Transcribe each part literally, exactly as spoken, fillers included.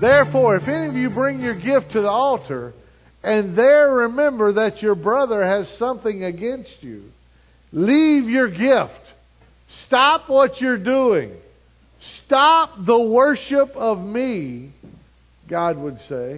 Therefore, if any of you bring your gift to the altar, and there remember that your brother has something against you, leave your gift. Stop what you're doing. Stop the worship of me, God would say,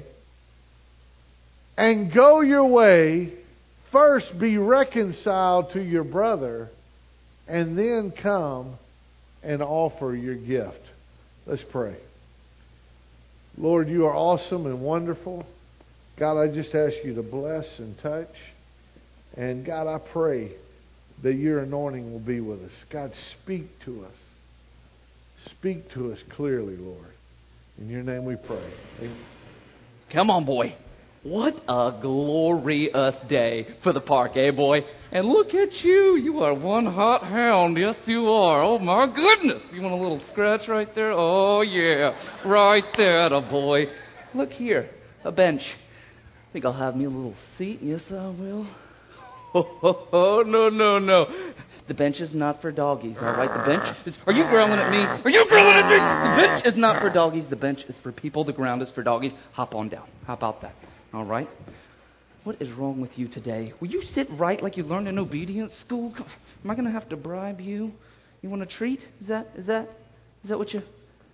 and go your way. First be reconciled to your brother, and then come and offer your gift. Let's pray. Lord, you are awesome and wonderful. God, I just ask you to bless and touch. And God, I pray that your anointing will be with us. God, speak to us. Speak to us clearly, Lord. In your name we pray. Amen. Come on, boy. What a glorious day for the park, eh, boy? And look at you. You are one hot hound. Yes, you are. Oh, my goodness. You want a little scratch right there? Oh, yeah. Right there, a boy. Look here. A bench. Think I'll have me a little seat? Yes, I will. Oh, oh, oh, no, no, no. The bench is not for doggies, all right? The bench is... Are you growling at me? Are you growling at me? The bench is not for doggies. The bench is for people. The ground is for doggies. Hop on down. How about that? All right? What is wrong with you today? Will you sit right like you learned in obedience school? Am I going to have to bribe you? You want a treat? Is that, is that, is that what you...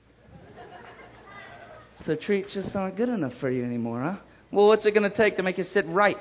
So treats just aren't good enough for you anymore, huh? Well, what's it going to take to make you sit right?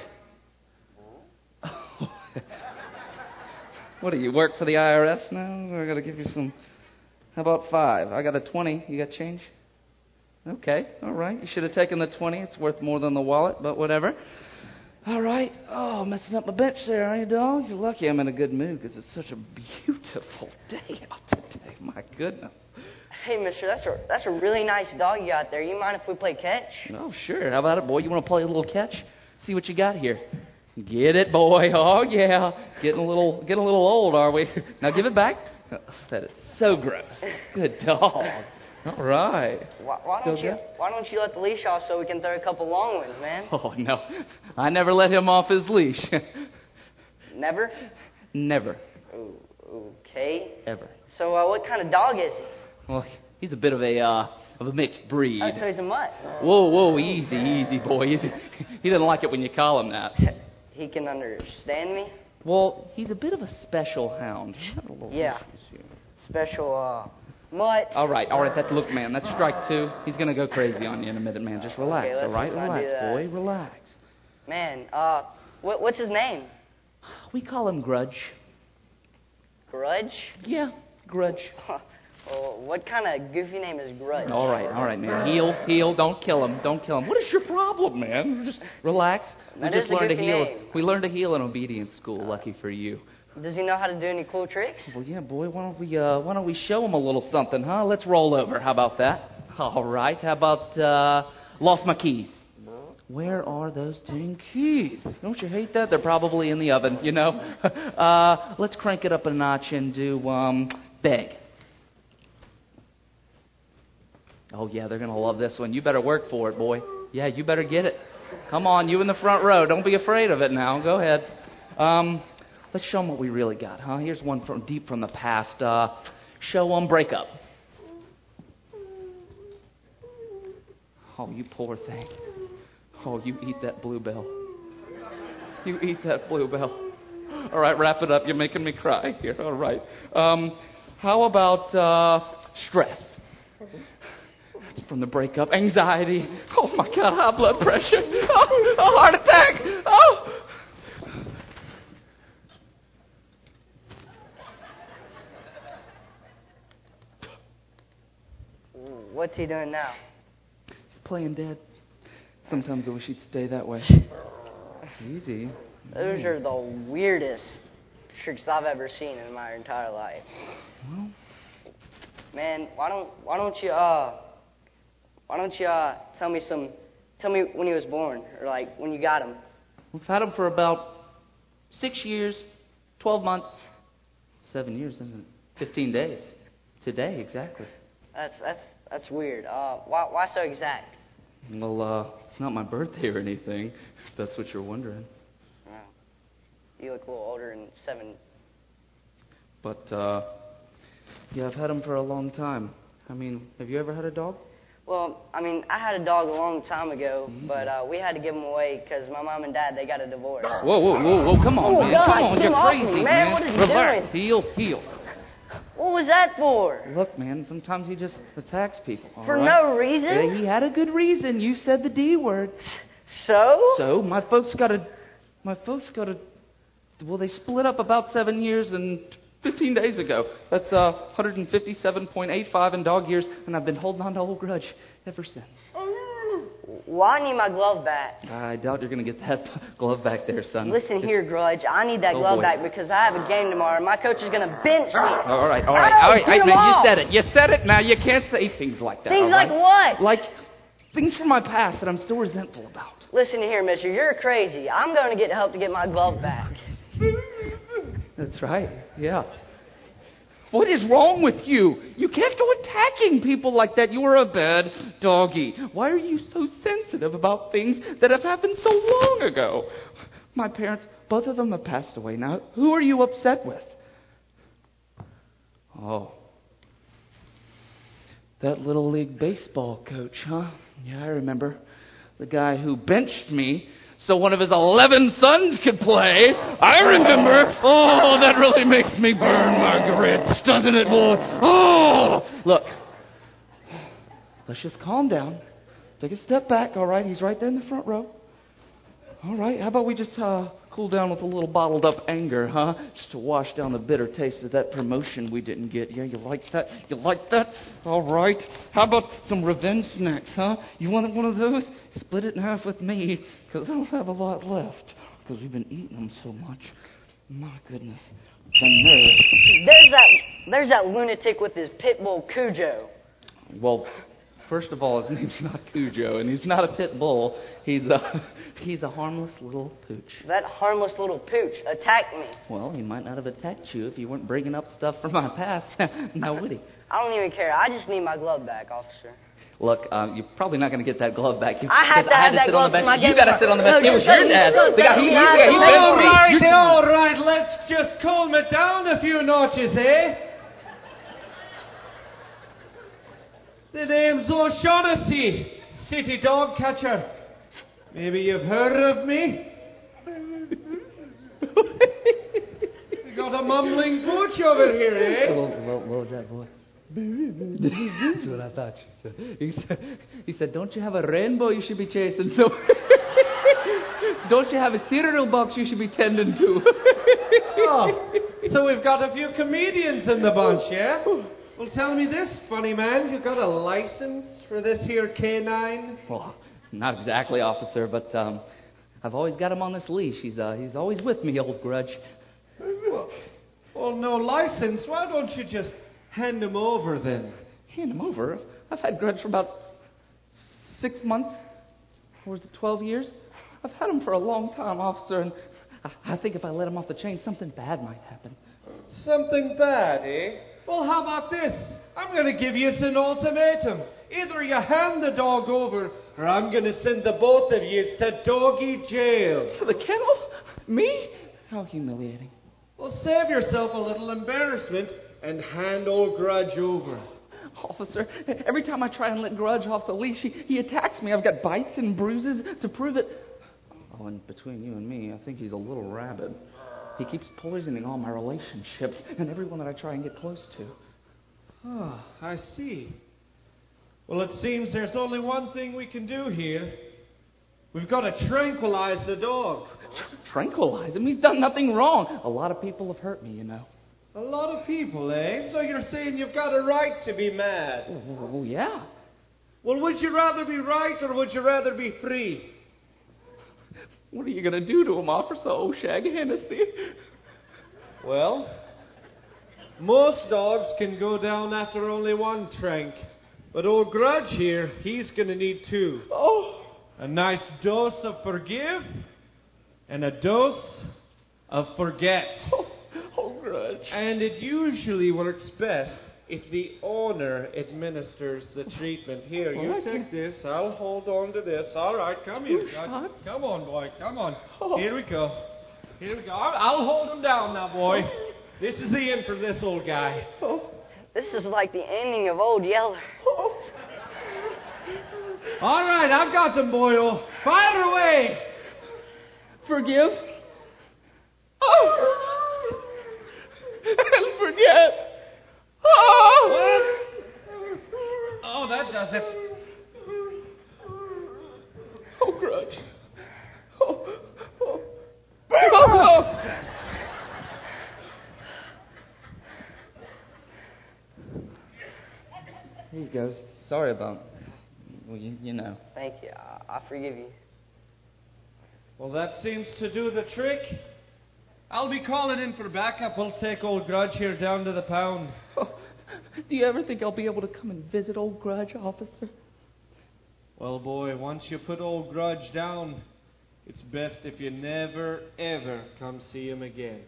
What do you work for the I R S now? I got to give you some. How about five? I got a twenty. You got change? Okay, all right. You should have taken the twenty. It's worth more than the wallet, but whatever. All right. Oh, messing up my bench there, are you, dog? You're lucky I'm in a good mood because it's such a beautiful day out today. My goodness. Hey, mister, that's a that's a really nice dog you got there. You mind if we play catch? Oh, sure. How about it, boy? You want to play a little catch? See what you got here. Get it, boy. Oh, yeah. Getting a little getting a little old, are we? Now give it back. Oh, that is so gross. Good dog. All right. Why, why don't you Why don't you let the leash off so we can throw a couple long ones, man? Oh, no. I never let him off his leash. Never? Never. Ooh, okay. Ever. So uh, what kind of dog is he? Well, he's a bit of a uh, of a mixed breed. Oh, so he's a mutt. Whoa, whoa, easy, easy, boy. Easy. He doesn't like it when you call him that. He can understand me? Well, he's a bit of a special hound. Yeah. Special, uh, mutt. All right, all right. That's look, man. That's strike two. He's gonna go crazy on you in a minute, man. Just relax, okay, all right? Relax, boy. Relax. Man, uh, what, what's his name? We call him Grudge. Grudge? Yeah, Grudge. Well, what kind of goofy name is Grudge? All right, all right, man. Heal, heal. Don't kill him. Don't kill him. What is your problem, man? Just relax. We that just is a learned to goofy heal. Name. We learned to heal in obedience school. Lucky for you. Does he know how to do any cool tricks? Well, yeah, boy. Why don't we? Uh, why don't we show him a little something, huh? Let's roll over. How about that? All right. How about uh, lost my keys? Where are those dang keys? Don't you hate that? They're probably in the oven. You know. uh, let's crank it up a notch and do um, beg. Oh, yeah, they're going to love this one. You better work for it, boy. Yeah, you better get it. Come on, you in the front row. Don't be afraid of it now. Go ahead. Um, let's show them what we really got, huh? Here's one from deep from the past. Uh, show them breakup. Oh, you poor thing. Oh, you eat that bluebell. You eat that bluebell. All right, wrap it up. You're making me cry here. All right. Um, how about uh, stress? From the breakup, anxiety, oh my God, high blood pressure, oh, a heart attack, oh. What's he doing now? He's playing dead. Sometimes I wish he'd stay that way. Easy. Those are the weirdest tricks I've ever seen in my entire life. Well, man, why don't why don't you uh why don't you uh tell me some tell me when he was born, or like when you got him? We've had him for about six years, twelve months, seven years, isn't it? Fifteen days. Today, exactly. That's that's that's weird. Uh, why why so exact? Well, uh, it's not my birthday or anything, if that's what you're wondering. Wow. You look a little older than seven. But, uh, yeah, I've had him for a long time. I mean, have you ever had a dog? Well, I mean, I had a dog a long time ago, but uh, we had to give him away because my mom and dad, they got a divorce. Whoa, whoa, whoa, whoa, come on, Oh, man. God, Come on, get you're him off crazy, me, man. man. What is he Relax. doing? Heel, heel. What was that for? Look, man, sometimes he just attacks people. all For right? no reason? Yeah, he had a good reason. You said the D word. So? So, my folks got a... My folks got a... Well, they split up about seven years and fifteen days ago. That's uh, one hundred fifty-seven point eight five in dog years, and I've been holding on to Old Grudge ever since. Well, I need my glove back. I doubt you're going to get that glove back there, son. Listen It's- here, Grudge. I need that Oh, glove boy. back because I have a game tomorrow, and my coach is going to bench me. All right, all right, Oh, all right. get Hey, him man, off. you said it. You said it. Now, you can't say things like that. Things all like right? what? Like things from my past that I'm still resentful about. Listen here, mister. You're crazy. I'm going to get help to get my glove back. That's right, yeah. What is wrong with you? You can't go attacking people like that. You are a bad doggy. Why are you so sensitive about things that have happened so long ago? My parents, both of them have passed away. Now, who are you upset with? Oh. That Little League baseball coach, huh? Yeah, I remember. The guy who benched me so one of his eleven sons could play. I remember. Oh, that really makes me burn my grits, doesn't it, boy? Oh! Look, let's just calm down. Take a step back, all right? He's right there in the front row. All right, how about we just uh, cool down with a little bottled up anger, huh? Just to wash down the bitter taste of that promotion we didn't get. Yeah, you like that? You like that? All right. How about some revenge snacks, huh? You want one of those? Split it in half with me, because I don't have a lot left, because we've been eating them so much. My goodness. The nerve. There's that, there's that lunatic with his pit bull Cujo. Well, first of all, his name's not Cujo, and he's not a pit bull. He's a, he's a harmless little pooch. That harmless little pooch attacked me. Well, he might not have attacked you if you weren't bringing up stuff from my past. Now, would he? I don't even care. I just need my glove back, officer. Look, um, you're probably not going to get that glove back. You, I had to I have had to that sit on glove the for my bench. You game got to tomorrow. sit on the bench. No, It was just your let me dad. sit The guy, he, he, down. he, he All benched All me. right, You- all right, let's just calm it down a few notches, eh? The name's O'Shaughnessy, city dog catcher. Maybe you've heard of me? You got a mumbling pooch over here, eh? What, what, what was that, boy? That's what I thought you said. He said, he said, don't you have a rainbow you should be chasing? So, don't you have a cereal box you should be tending to? Oh, so we've got a few comedians in the bunch, yeah? Well, tell me this, funny man, you got a license for this here canine? Well, not exactly, officer, but um, I've always got him on this leash. He's uh, he's always with me, old Grudge. Well, well, no license. Why don't you just hand him over then? Hand him over. I've had Grudge for about six months. Or was it twelve years? I've had him for a long time, officer, and I, I think if I let him off the chain, something bad might happen. Something bad, eh? Well, how about this? I'm going to give you an ultimatum. Either you hand the dog over, or I'm going to send the both of you to doggy jail. To the kennel? Me? How humiliating. Well, save yourself a little embarrassment and hand old Grudge over. Officer, every time I try and let Grudge off the leash, he, he attacks me. I've got bites and bruises to prove it. Oh, and between you and me, I think he's a little rabid. He keeps poisoning all my relationships and everyone that I try and get close to. Ah, I see. Well, it seems there's only one thing we can do here. We've got to tranquilize the dog. Tranquilize him? He's done nothing wrong. A lot of people have hurt me, you know. A lot of people, eh? So you're saying you've got a right to be mad? Oh, oh, yeah. Well, would you rather be right or would you rather be free? What are you going to do to him, Officer O'Shag Hennessy? Well, most dogs can go down after only one trank. But old Grudge here, he's going to need two. Oh. A nice dose of forgive and a dose of forget. Oh, oh, Grudge. And it usually works best if the owner administers the treatment. Here, you What? take this. I'll hold on to this. All right, come here. Two shots? Come on, boy. Come on. Oh. Here we go. Here we go. I'll, I'll hold him down now, boy. This is the end for this old guy. Oh. This is like the ending of Old Yeller. Oh. All right, I've got them, boyo. Fire away. Forgive. Oh. And forget. Oh. What? Oh, that does it. Oh, grudge. Oh. Oh. Oh. Here you go. Sorry about, well, you, you know. Thank you. I, I forgive you. Well, that seems to do the trick. I'll be calling in for backup. We'll take old Grudge here down to the pound. Oh, do you ever think I'll be able to come and visit old Grudge, officer? Well, boy, once you put old Grudge down, it's best if you never, ever come see him again.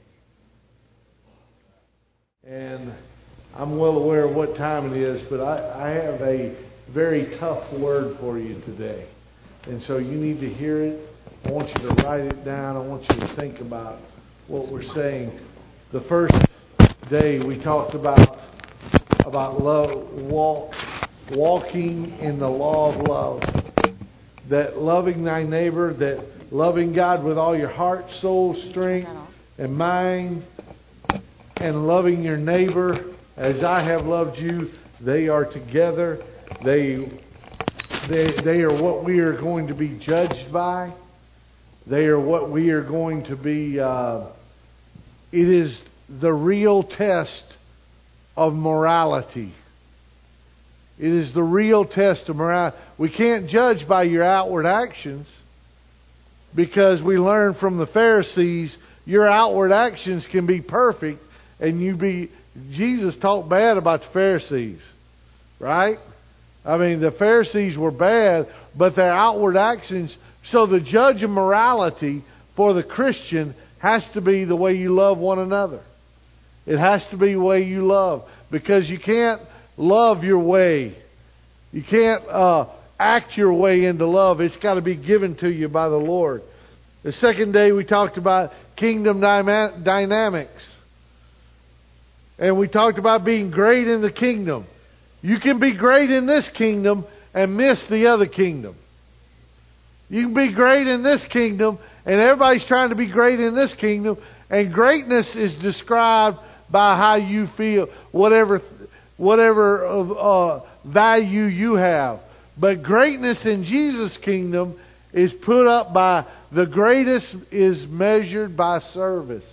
And I'm well aware of what time it is, but I, I have a very tough word for you today. And so you need to hear it. I want you to write it down. I want you to think about what we're saying. The first day we talked about about love, walk, walking in the law of love. That loving thy neighbor, that loving God with all your heart, soul, strength, and mind, and loving your neighbor as I have loved you, they are together. They, they, they are what we are going to be judged by. They are what we are going to be. Uh, it is the real test of morality. It is the real test of morality. We can't judge by your outward actions, because we learn from the Pharisees your outward actions can be perfect, and you be. Jesus talked bad about the Pharisees, right? I mean, the Pharisees were bad, but their outward actions. So the judge of morality for the Christian has to be the way you love one another. It has to be the way you love, because you can't love your way. You can't uh, act your way into love. It's got to be given to you by the Lord. The second day we talked about kingdom dyma- dynamics. And we talked about being great in the kingdom. You can be great in this kingdom and miss the other kingdom. You can be great in this kingdom, and everybody's trying to be great in this kingdom. And greatness is described by how you feel, whatever whatever uh, value you have. But greatness in Jesus' kingdom is put up by, the greatest is measured by service.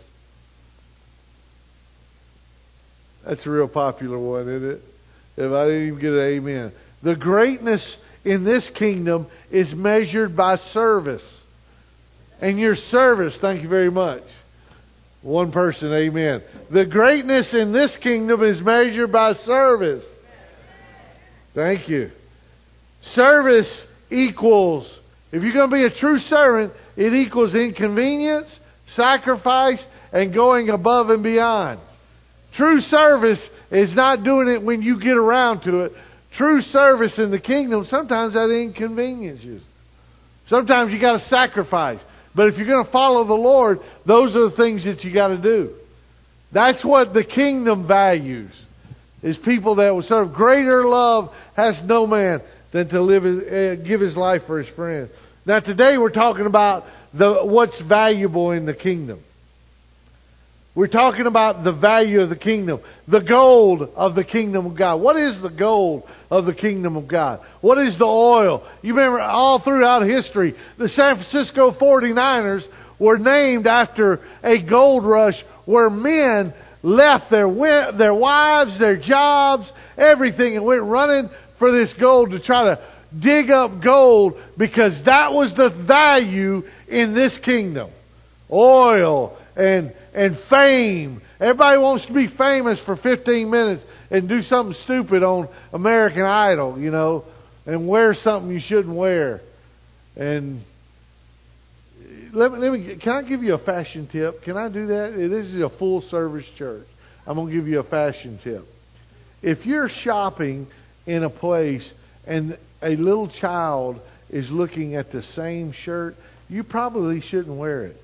That's a real popular one, isn't it? If I didn't even get an amen. The greatness in this kingdom is measured by service. And your service, thank you very much. One person, amen. The greatness in this kingdom is measured by service. Thank you. Service equals, if you're going to be a true servant, it equals inconvenience, sacrifice, and going above and beyond. True service is not doing it when you get around to it. True service in the kingdom, sometimes that inconveniences you. Sometimes you got to sacrifice. But if you're going to follow the Lord, those are the things that you got to do. That's what the kingdom values, is people that will serve. Greater love has no man than to live, uh, give his life for his friends. Now today we're talking about the what's valuable in the kingdom. We're talking about the value of the kingdom. The gold of the kingdom of God. What is the gold of the kingdom of God? What is the oil? You remember all throughout history, the San Francisco forty-niners were named after a gold rush where men left their their wives, their jobs, everything, and went running for this gold to try to dig up gold, because that was the value in this kingdom. Oil and and fame. Everybody wants to be famous for fifteen minutes and do something stupid on American Idol, you know, and wear something you shouldn't wear. And let me, let me can I give you a fashion tip? Can I do that? This is a full service church. I'm going to give you a fashion tip. If you're shopping in a place and a little child is looking at the same shirt, you probably shouldn't wear it.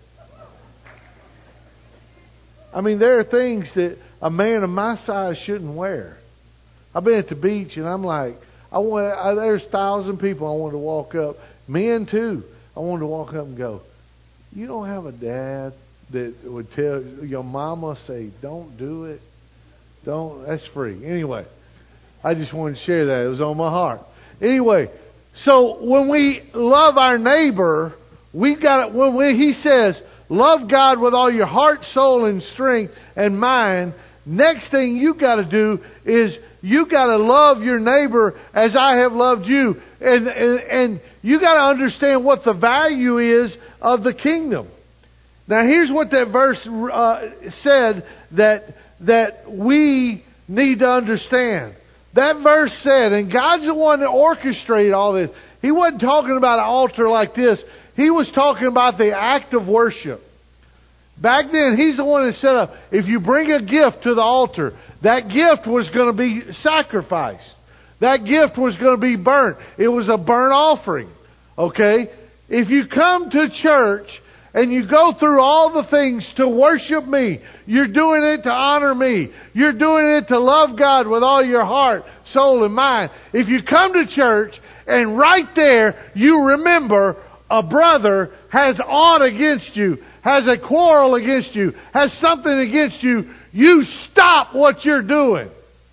I mean, there are things that a man of my size shouldn't wear. I've been at the beach and I'm like, I want. I, there's a thousand people. I wanted to walk up. Men too. I wanted to walk up and go, you don't have a dad that would tell your mama, say, don't do it. Don't. That's free. Anyway, I just wanted to share that. It was on my heart. Anyway, so when we love our neighbor, we've got it. When we, he says, love God with all your heart, soul, and strength and mind. Next thing you got to do is you got to love your neighbor as I have loved you. And, and, and you got to understand what the value is of the kingdom. Now here's what that verse uh, said that, that we need to understand. That verse said, and God's the one that orchestrated all this. He wasn't talking about an altar like this. He was talking about the act of worship. Back then, He's the one that set up, if you bring a gift to the altar, that gift was going to be sacrificed. That gift was going to be burnt. It was a burnt offering. Okay? If you come to church and you go through all the things to worship me, you're doing it to honor me. You're doing it to love God with all your heart, soul, and mind. If you come to church and right there you remember a brother has aught against you, has a quarrel against you, has something against you, you stop what you're doing.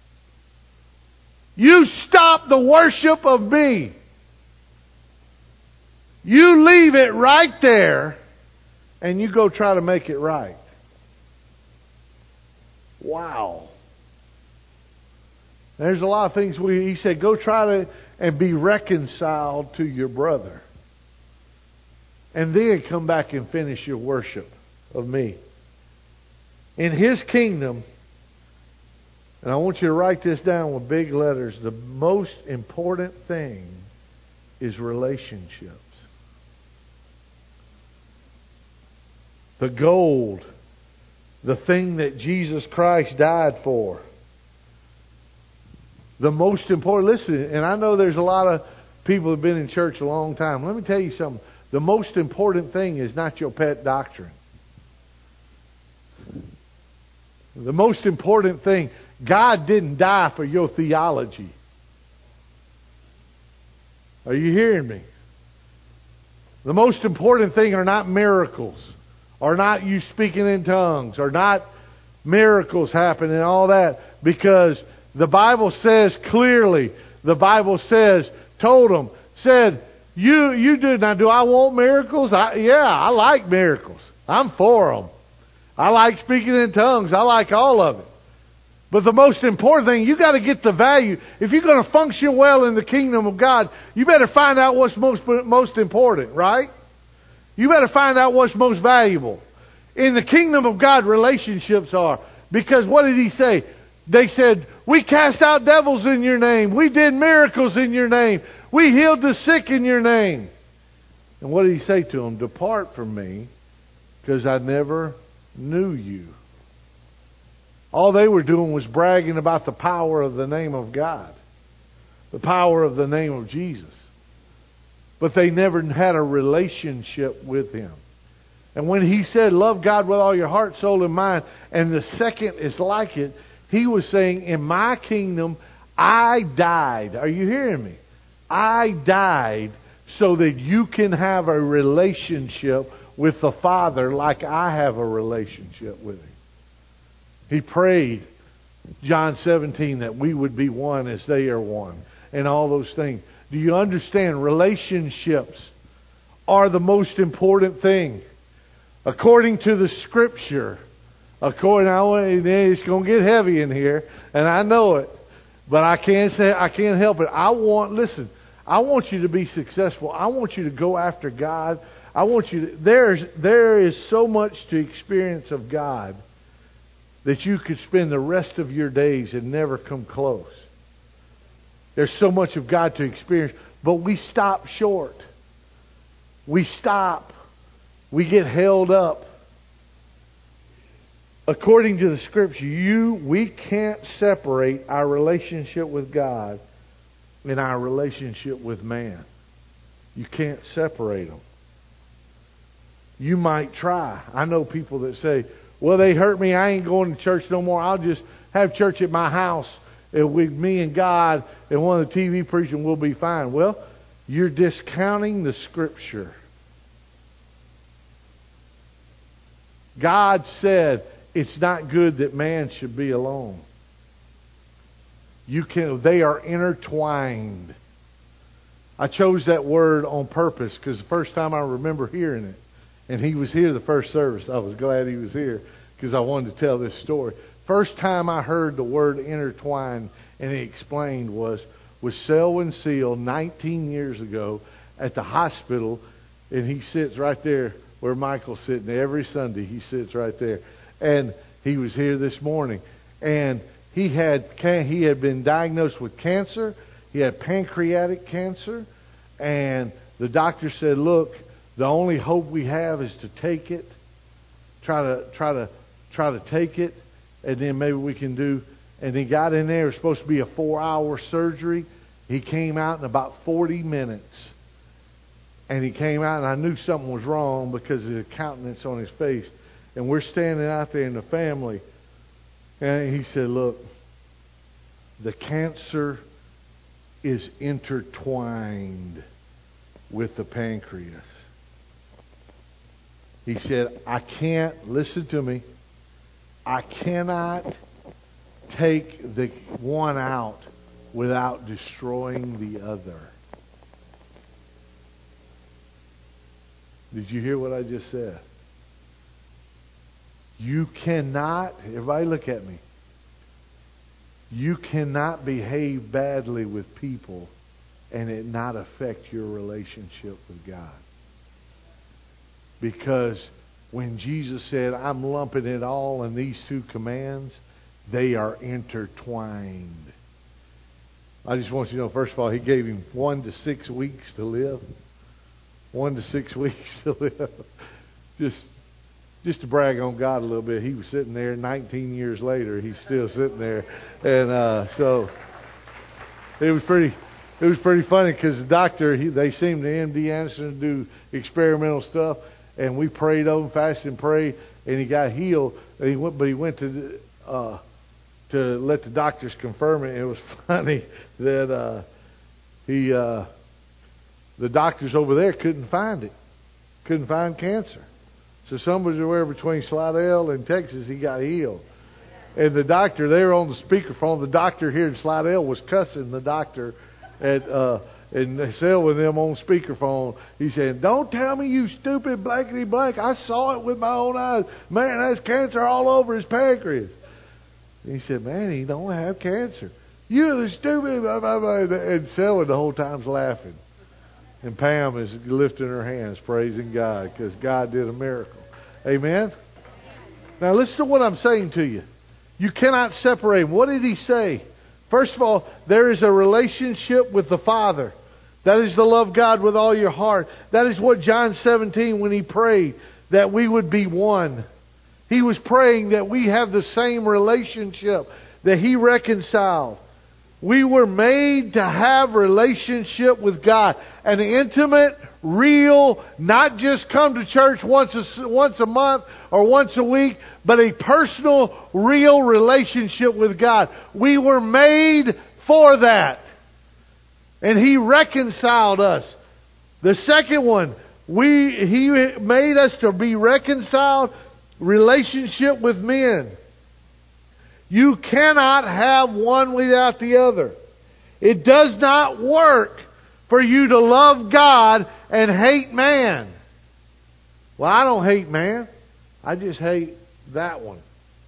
You stop the worship of me. You leave it right there and you go try to make it right. Wow. There's a lot of things we, he said, go try to and be reconciled to your brother. And then come back and finish your worship of me. In His kingdom, and I want you to write this down with big letters, the most important thing is relationships. The gold, the thing that Jesus Christ died for. The most important, listen, and I know there's a lot of people who have been in church a long time. Let me tell you something. The most important thing is not your pet doctrine. The most important thing, God didn't die for your theology. Are you hearing me? The most important thing are not miracles, or not you speaking in tongues, or not miracles happening and all that, because the Bible says clearly, the Bible says, told them, said, You you do now. Do I want miracles? I, yeah, I like miracles. I'm for them. I like speaking in tongues. I like all of it. But the most important thing, you got to get the value. If you're going to function well in the kingdom of God, you better find out what's most most important, right? You better find out what's most valuable. In the kingdom of God, relationships are. Because what did He say? They said, we cast out devils in your name. We did miracles in your name. We healed the sick in your name. And what did He say to them? Depart from me, because I never knew you. All they were doing was bragging about the power of the name of God. The power of the name of Jesus. But they never had a relationship with Him. And when He said, love God with all your heart, soul, and mind, and the second is like it, He was saying, in my kingdom, I died. Are you hearing me? I died so that you can have a relationship with the Father like I have a relationship with Him. He prayed, John seventeen, that we would be one as they are one. And all those things. Do you understand? Relationships are the most important thing. According to the Scripture, according, it's going to get heavy in here, and I know it. But I can't say I can't help it. I want, listen, I want you to be successful. I want you to go after God. I want you to, there's, there is so much to experience of God that you could spend the rest of your days and never come close. There's so much of God to experience, but we stop short. We stop. We get held up. According to the Scripture, you, we can't separate our relationship with God and our relationship with man. You can't separate them. You might try. I know people that say, well, they hurt me. I ain't going to church no more. I'll just have church at my house and with me and God and one of the T V preachers, we'll be fine. Well, you're discounting the Scripture. God said it's not good that man should be alone. You can. They are intertwined. I chose that word on purpose because the first time I remember hearing it, and he was here the first service. I was glad he was here because I wanted to tell this story. First time I heard the word intertwined and he explained was with Selwyn Seal nineteen years ago at the hospital, and he sits right there where Michael's sitting every Sunday. He sits right there, and he was here this morning, and he had he had been diagnosed with cancer. He had pancreatic cancer, and the doctor said, "Look, the only hope we have is to take it, try to try to try to take it, and then maybe we can do." And he got in there. It was supposed to be a four-hour surgery. He came out in about forty minutes, and he came out, and I knew something was wrong because of the countenance on his face. And we're standing out there in the family, and he said, "Look, the cancer is intertwined with the pancreas." He said, "I can't, listen to me, I cannot take the one out without destroying the other." Did you hear what I just said? You cannot, everybody look at me. You cannot behave badly with people and it not affect your relationship with God. Because when Jesus said, "I'm lumping it all in these two commands," they are intertwined. I just want you to know, first of all, He gave him one to six weeks to live. One to six weeks to live. Just Just to brag on God a little bit, he was sitting there nineteen years later. He's still sitting there. And uh, so it was pretty it was pretty funny because the doctor, he, they seemed to M D Anderson to do experimental stuff. And we prayed over him, fasted and prayed, and he got healed. And he went, but he went to uh, to let the doctors confirm it. And it was funny that uh, he uh, the doctors over there couldn't find it. Couldn't find cancer. So somewhere between Slidell and Texas, he got healed. And the doctor, they were on the speakerphone. The doctor here in Slidell was cussing the doctor at uh, and Selwyn them on speakerphone. He said, "Don't tell me, you stupid blankety blank. I saw it with my own eyes. Man, that's cancer all over his pancreas." And he said, "Man, he don't have cancer. You're the stupid." Blah, blah, blah. And Selwyn the whole time's laughing. And Pam is lifting her hands, praising God, because God did a miracle. Amen? Now listen to what I'm saying to you. You cannot separate them. What did he say? First of all, there is a relationship with the Father. That is to love God with all your heart. That is what John seventeen, when he prayed, that we would be one. He was praying that we have the same relationship that He reconciled. We were made to have relationship with God. An intimate, real, not just come to church once a, once a month or once a week, but a personal, real relationship with God. We were made for that. And He reconciled us. The second one, we He made us to be reconciled, relationship with men. You cannot have one without the other. It does not work for you to love God and hate man. Well, I don't hate man. I just hate that one.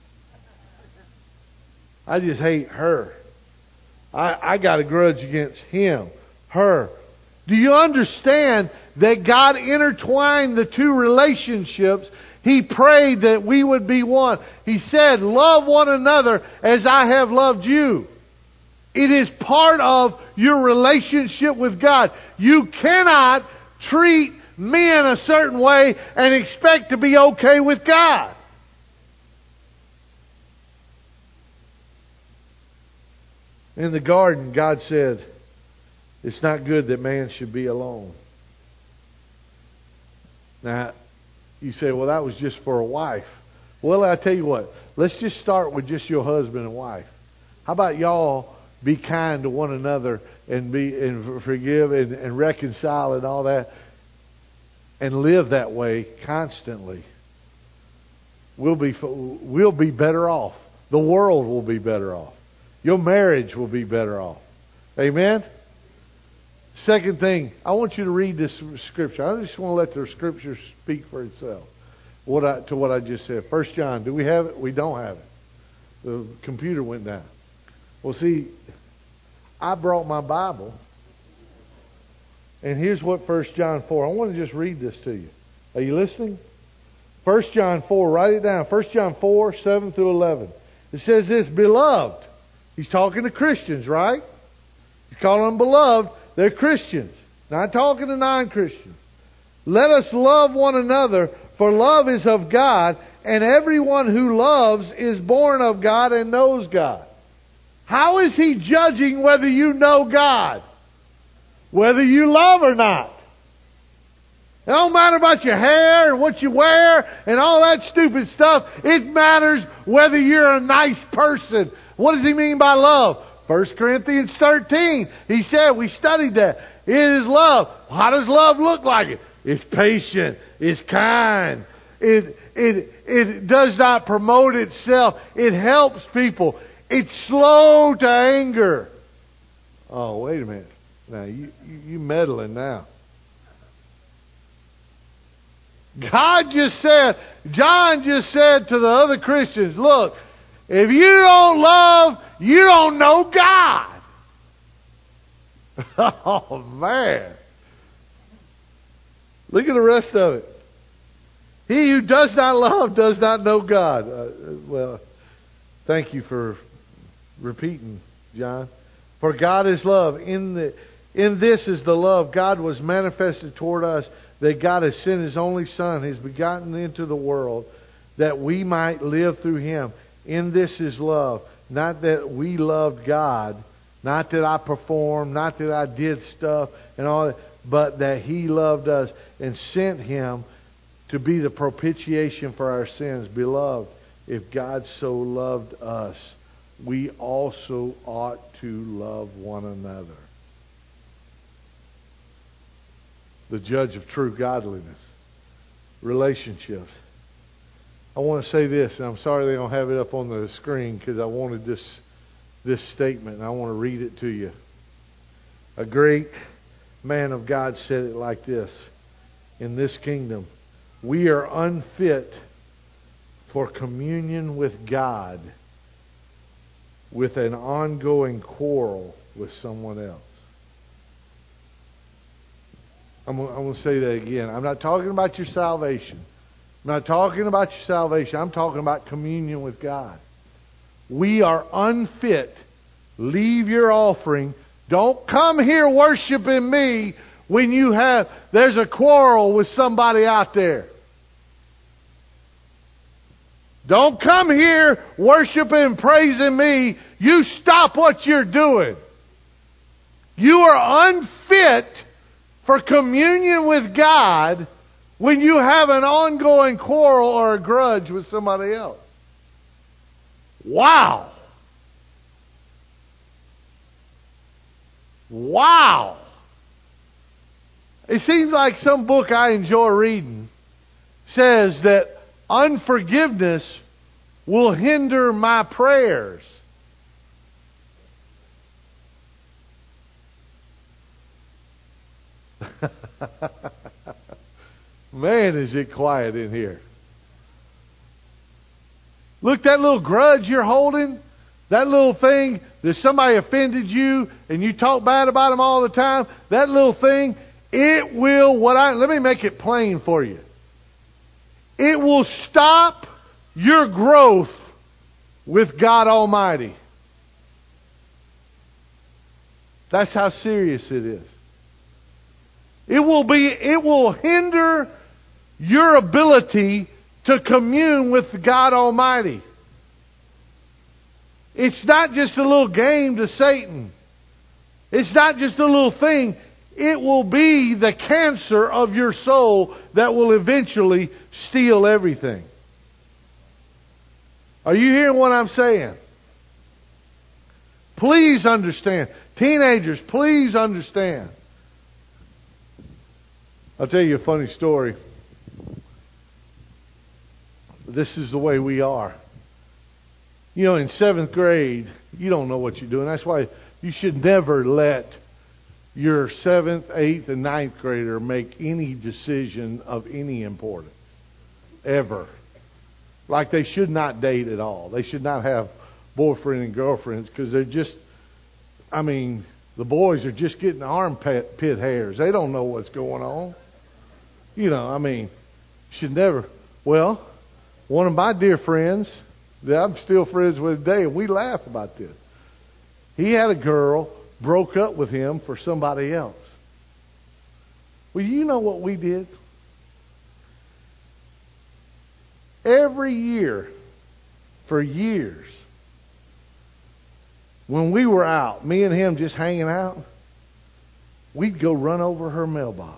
I just hate her. I, I got a grudge against him, her. Do you understand that God intertwined the two relationships? He prayed that we would be one. He said, "Love one another as I have loved you." It is part of your relationship with God. You cannot treat men a certain way and expect to be okay with God. In the garden, God said, "It's not good that man should be alone." Now, you say, "Well, that was just for a wife." Well, I tell you what, let's just start with just your husband and wife. How about y'all be kind to one another and be and forgive and, and reconcile and all that, and live that way constantly? We'll be we'll be better off. The world will be better off. Your marriage will be better off. Amen? Second thing, I want you to read this scripture. I just want to let the scripture speak for itself. What I, to what I just said. First John, do we have it? We don't have it. The computer went down. Well, see, I brought my Bible. And here's what First John four. I want to just read this to you. Are you listening? First John four, write it down. First John four, seven through eleven. It says this, beloved. He's talking to Christians, right? He's calling them beloved. They're Christians. Not talking to non-Christians. Let us love one another, for love is of God, and everyone who loves is born of God and knows God. How is He judging whether you know God? Whether you love or not. It don't matter about your hair and what you wear and all that stupid stuff. It matters whether you're a nice person. What does He mean by love? First Corinthians thirteen. He said, we studied that. It is love. How does love look like it? It's patient. It's kind. It, it, it does not promote itself. It helps people. It's slow to anger. Oh, wait a minute. Now, you, you, you meddling now. God just said, John just said to the other Christians, look, if you don't love, you don't know God. Oh, man. Look at the rest of it. He who does not love does not know God. Uh, well, thank you for repeating, John. For God is love. In the in this is the love God was manifested toward us, that God has sent His only Son, His begotten into the world, that we might live through Him. In this is love. Not that we loved God, not that I performed, not that I did stuff and all that, but that He loved us and sent Him to be the propitiation for our sins. Beloved, if God so loved us, we also ought to love one another. The judge of true godliness. Relationships. I want to say this, and I'm sorry they don't have it up on the screen because I wanted this this statement, and I want to read it to you. A great man of God said it like this: in this kingdom, we are unfit for communion with God with an ongoing quarrel with someone else. I'm going to say that again. I'm not talking about your salvation. I'm not talking about your salvation. I'm talking about communion with God. We are unfit. Leave your offering. Don't come here worshiping me when you have, there's a quarrel with somebody out there. Don't come here worshiping and praising me. You stop what you're doing. You are unfit for communion with God when you have an ongoing quarrel or a grudge with somebody else. Wow. Wow. It seems like some book I enjoy reading says that unforgiveness will hinder my prayers. Man, is it quiet in here. Look, that little grudge you're holding, that little thing that somebody offended you and you talk bad about them all the time, that little thing, it will, what I, let me make it plain for you. It will stop your growth with God Almighty. That's how serious it is. It will be, it will hinder your ability to commune with God Almighty. It's not just a little game to Satan. It's not just a little thing. It will be the cancer of your soul that will eventually steal everything. Are you hearing what I'm saying? please understand. Teenagers, please understand. I'll tell you a funny story. This is the way we are. You know, in seventh grade, you don't know what you're doing. That's why you should never let your seventh, eighth, and ninth grader make any decision of any importance. Ever. Like they should not date at all. They should not have boyfriend and girlfriends because they're just, I mean, the boys are just getting armpit pit hairs. They don't know what's going on. You know, I mean, should never. Well, one of my dear friends that I'm still friends with today, and we laugh about this. He had a girl, broke up with him for somebody else. Well, you know what we did? Every year, for years, when we were out, me and him just hanging out, we'd go run over her mailbox.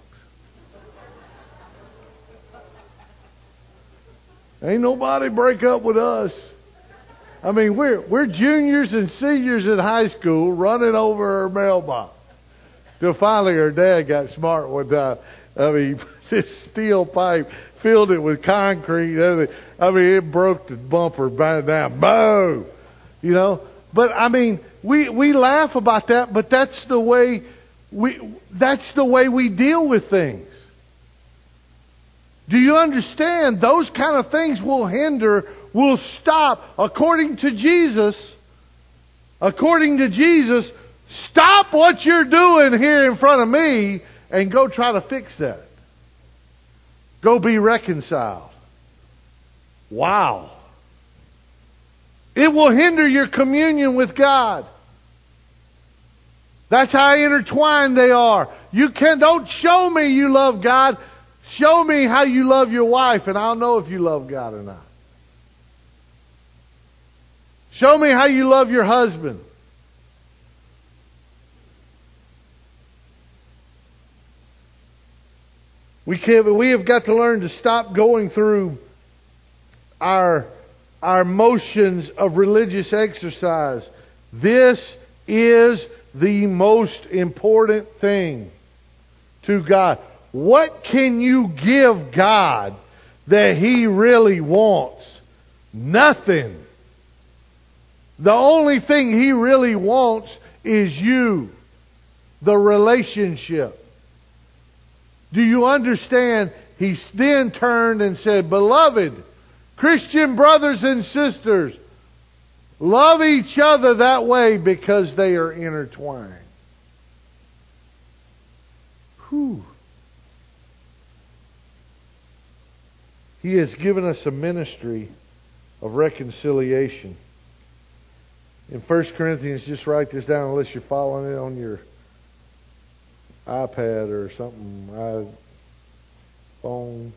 Ain't nobody break up with us. I mean, we're we're juniors and seniors in high school running over her mailbox. Till finally her dad got smart one time. I mean, this steel pipe filled it with concrete. I mean, it broke the bumper right down. Boom! You know? But, I mean, we, we laugh about that, but that's the way we that's the way we deal with things. Do you understand? Those kind of things will hinder, will stop. According to Jesus, according to Jesus, stop what you're doing here in front of me and go try to fix that. Go be reconciled. Wow. It will hinder your communion with God. That's how intertwined they are. You can don't show me you love God. Show me how you love your wife, and I'll know if you love God or not. Show me how you love your husband. We can we have got to learn to stop going through our our motions of religious exercise. This is the most important thing to God. What can you give God that He really wants? Nothing. The only thing He really wants is you. The relationship. Do you understand? He then turned and said, Beloved, Christian brothers and sisters, love each other that way because they are intertwined. Whew. He has given us a ministry of reconciliation. In First Corinthians, just write this down unless you're following it on your iPad or something, iPhone.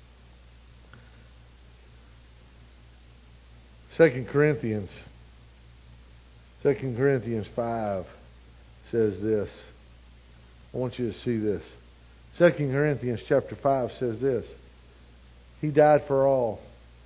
Second Corinthians, Second Corinthians five says this. I want you to see this. Second Corinthians chapter five says this. He died for all.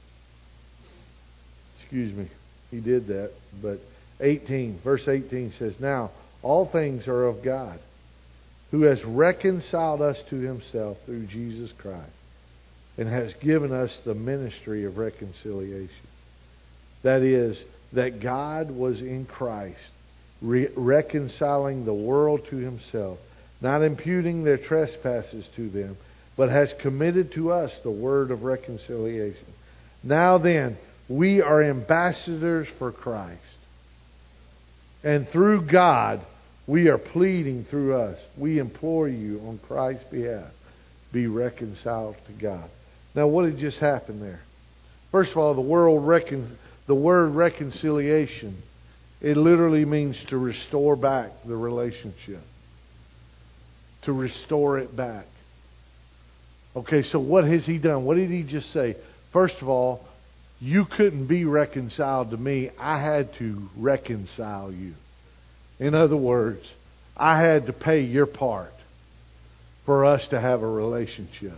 Excuse me. He did that. But eighteen, verse eighteen says, Now all things are of God, who has reconciled us to Himself through Jesus Christ, and has given us the ministry of reconciliation. That is, that God was in Christ, re- reconciling the world to Himself, not imputing their trespasses to them, but has committed to us the word of reconciliation. Now then, we are ambassadors for Christ. And through God, we are pleading through us. We implore you on Christ's behalf, be reconciled to God. Now, what had just happened there? First of all, the world recon, the word reconciliation, it literally means to restore back the relationship. To restore it back. Okay, so what has He done? What did He just say? First of all, you couldn't be reconciled to me. I had to reconcile you. In other words, I had to pay your part for us to have a relationship.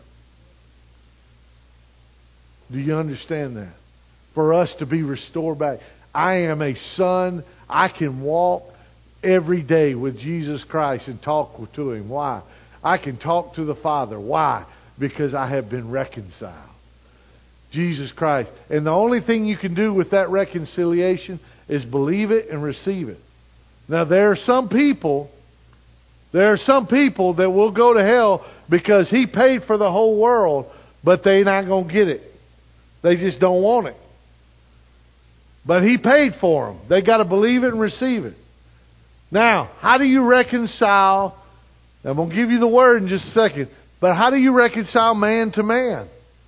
Do you understand that? For us to be restored back. I am a son. I can walk. every day with Jesus Christ and talk to Him. Why? I can talk to the Father. Why? Because I have been reconciled. Jesus Christ. And the only thing you can do with that reconciliation is believe it and receive it. Now there are some people, there are some people that will go to hell because He paid for the whole world, but they're not going to get it. They just don't want it. But He paid for them. They got to believe it and receive it. Now, how do you reconcile? I'm going to give you the word in just a second. But how do you reconcile man to man?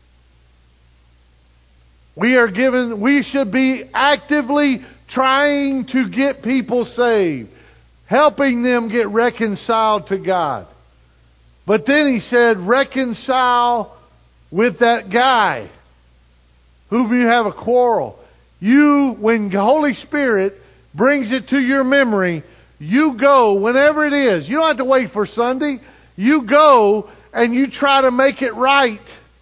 We are given, we should be actively trying to get people saved, helping them get reconciled to God. But then He said, reconcile with that guy whom you have a quarrel. You, when the Holy Spirit brings it to your memory, you go, whenever it is. You don't have to wait for Sunday. You go and you try to make it right.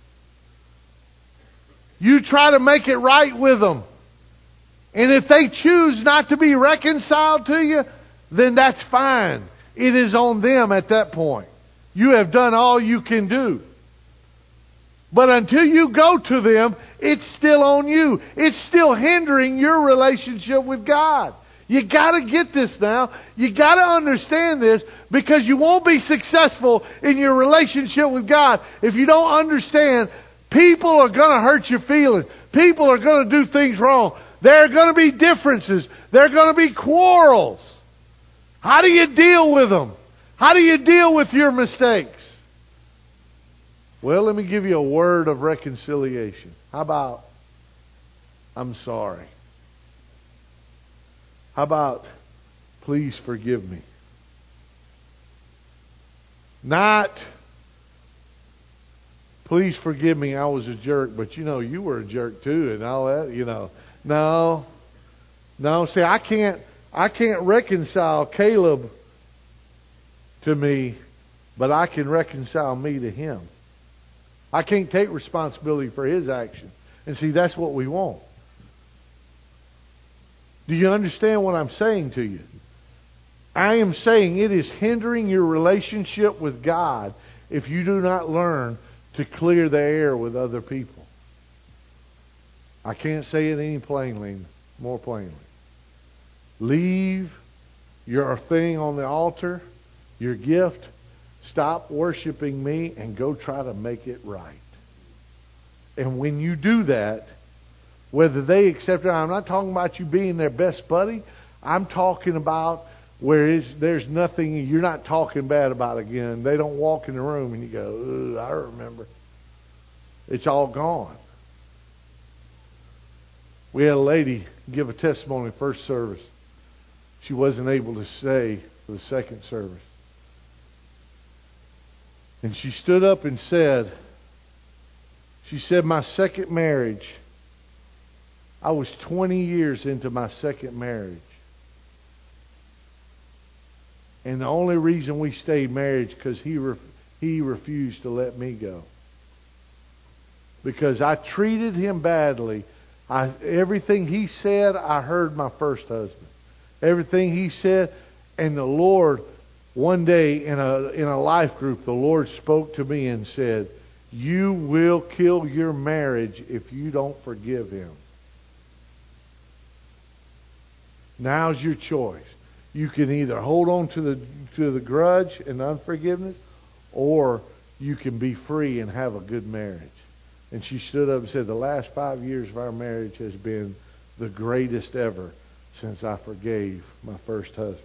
You try to make it right with them. And if they choose not to be reconciled to you, then that's fine. It is on them at that point. You have done all you can do. But until you go to them, it's still on you. It's still hindering your relationship with God. You got to get this now. You got to understand this, because you won't be successful in your relationship with God if you don't understand people are going to hurt your feelings. People are going to do things wrong. There are going to be differences. There are going to be quarrels. How do you deal with them? How do you deal with your mistakes? Well, let me give you a word of reconciliation. How about, I'm sorry? How about, please forgive me? Not, please forgive me, I was a jerk, but you know, you were a jerk too, and all that, you know. No. No, see, I can't, I can't reconcile Caleb to me, but I can reconcile me to him. I can't take responsibility for his action. And see, that's what we want. Do you understand what I'm saying to you? I am saying it is hindering your relationship with God if you do not learn to clear the air with other people. I can't say it any plainly, more plainly. Leave your thing on the altar, your gift. Stop worshiping me and go try to make it right. And when you do that, whether they accept it, I'm not talking about you being their best buddy. I'm talking about where is, there's nothing, you're not talking bad about again. They don't walk in the room and you go, I remember. It's all gone. We had a lady give a testimony first service. She wasn't able to stay for the second service. And she stood up and said, she said, my second marriage, I was twenty years into my second marriage. And the only reason we stayed married is because he, ref- he refused to let me go. Because I treated him badly. I, everything he said, I heard my first husband. Everything he said, and the Lord, one day in a in a life group, the Lord spoke to me and said, you will kill your marriage if you don't forgive him. Now's your choice. You can either hold on to the to the grudge and unforgiveness, or you can be free and have a good marriage. And she stood up and said, the last five years of our marriage has been the greatest ever since I forgave my first husband.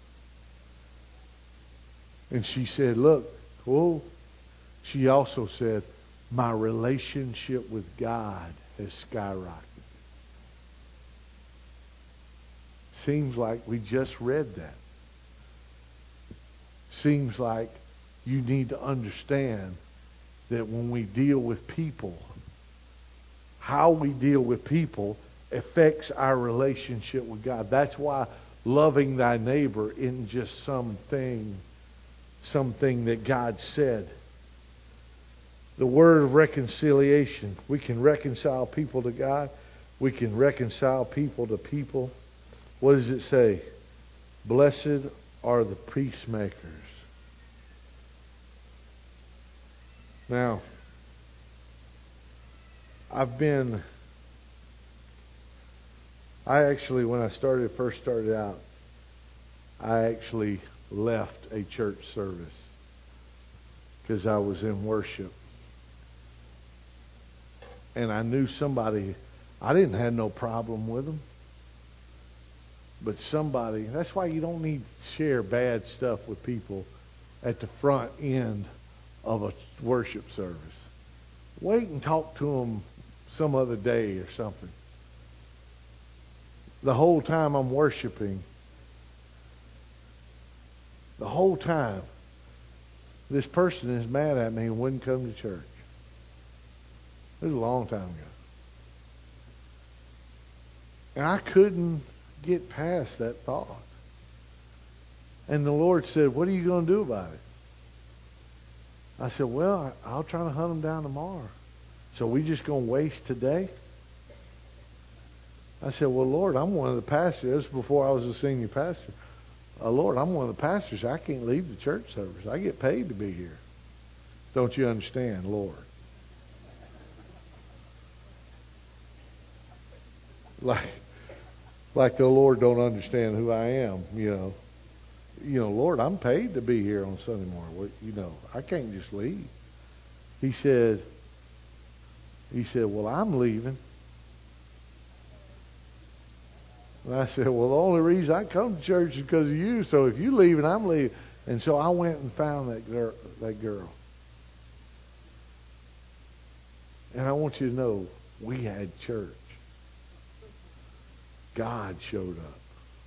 And she said, look, whoa. She also said, my relationship with God has skyrocketed. Seems like we just read that. Seems like you need to understand that when we deal with people, how we deal with people affects our relationship with God. That's why loving thy neighbor isn't just something, something that God said. The word of reconciliation. We can reconcile people to God. We can reconcile people to people. What does it say? Blessed are the peacemakers. Now, I've been, I actually, when I started, first started out, I actually left a church service because I was in worship. And I knew somebody, I didn't have no problem with them. But somebody, that's why you don't need to share bad stuff with people at the front end of a worship service. Wait and talk to them some other day or something. The whole time I'm worshiping, the whole time, this person is mad at me and wouldn't come to church. It was a long time ago. And I couldn't get past that thought. And the Lord said, what are you going to do about it? I said, well, I'll try to hunt them down tomorrow. So we just going to waste today? I said, well, Lord, I'm one of the pastors. This was before I was a senior pastor. Uh, Lord, I'm one of the pastors. I can't leave the church service. I get paid to be here. Don't you understand, Lord? Like, like the Lord don't understand who I am, you know. You know, Lord, I'm paid to be here on Sunday morning. Well, you know, I can't just leave. He said, he said, well, I'm leaving. And I said, well, the only reason I come to church is because of you. So if you leave and I'm leaving. And so I went and found that girl, that girl. And I want you to know, we had church. God showed up.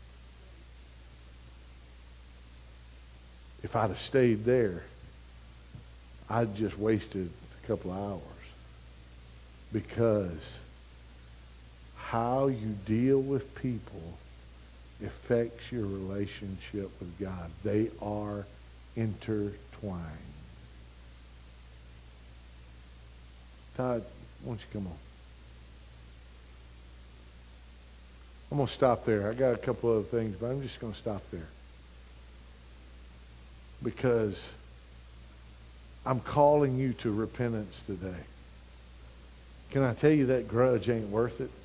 If I'd have stayed there, I'd just wasted a couple of hours. Because how you deal with people affects your relationship with God. They are intertwined. Todd, why don't you come on? I'm going to stop there. I got a couple other things, but I'm just going to stop there. Because I'm calling you to repentance today. Can I tell you that grudge ain't worth it?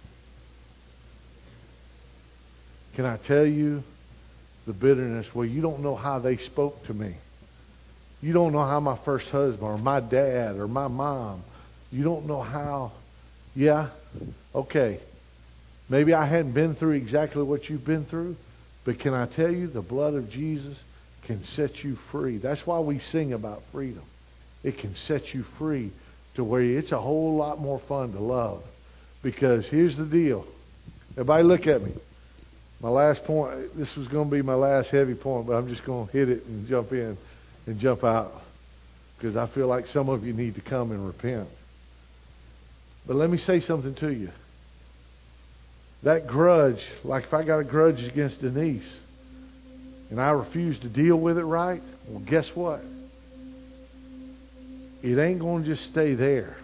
Can I tell you the bitterness? Well, you don't know how they spoke to me. You don't know how my first husband or my dad or my mom, you don't know how. Yeah, okay. Maybe I hadn't been through exactly what you've been through, but can I tell you the blood of Jesus can set you free. That's why we sing about freedom. It can set you free to where it's a whole lot more fun to love. Because here's the deal. Everybody look at me. My last point, this was going to be my last heavy point, but I'm just going to hit it and jump in and jump out. Because I feel like some of you need to come and repent. But let me say something to you. That grudge, like if I got a grudge against Denise, and I refuse to deal with it right, well, guess what? It ain't going to just stay there.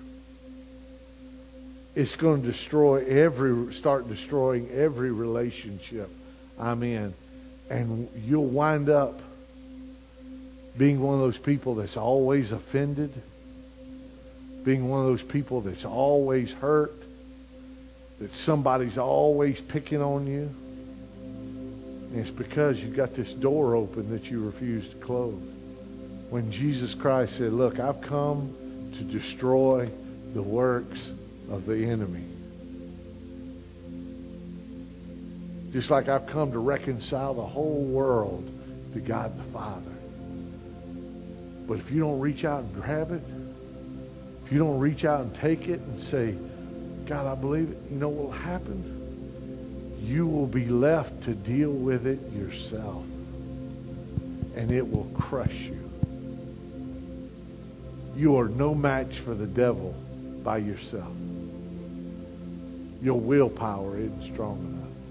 It's going to destroy every, start destroying every relationship I'm in. And you'll wind up being one of those people that's always offended, being one of those people that's always hurt, that somebody's always picking on you. And it's because you've got this door open that you refuse to close. When Jesus Christ said, look, I've come to destroy the works of the enemy. Just like I've come to reconcile the whole world to God the Father. But if you don't reach out and grab it, if you don't reach out and take it and say, God, I believe it, you know what will happen? You will be left to deal with it yourself. And it will crush you. You are no match for the devil by yourself. Your willpower isn't strong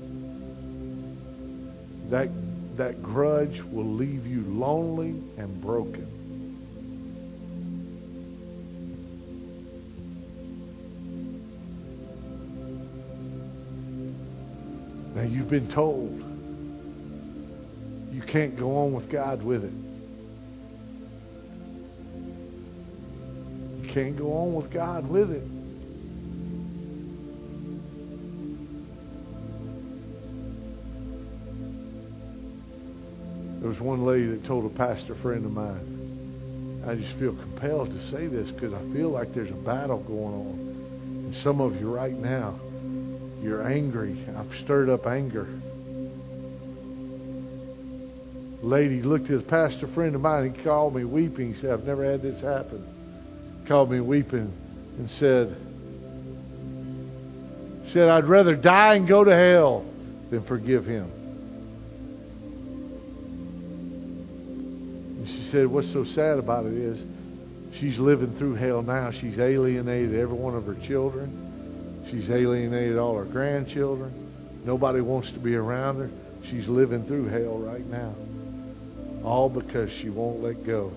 enough. That, that grudge will leave you lonely and broken. Now you've been told can't go on with God with it. You can't go on with God with it. There was one lady that told a pastor friend of mine, I just feel compelled to say this because I feel like there's a battle going on. And some of you right now, you're angry. I've stirred up anger. Lady looked at a pastor friend of mine. He called me weeping. He said, I've never had this happen. Called me weeping and said, said, I'd rather die and go to hell than forgive him. And she said, what's so sad about it is she's living through hell now. She's alienated every one of her children. She's alienated all her grandchildren. Nobody wants to be around her. She's living through hell right now. All because she won't let go.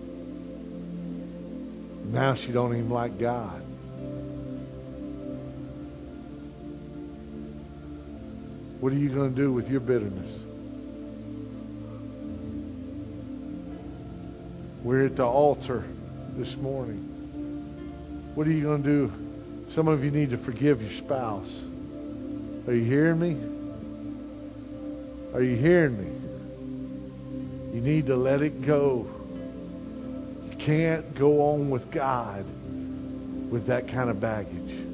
Now she don't even like God. What are you going to do with your bitterness? We're at the altar this morning. What are you going to do? Some of you need to forgive your spouse. Are you hearing me? Are you hearing me? You need to let it go. You can't go on with God with that kind of baggage.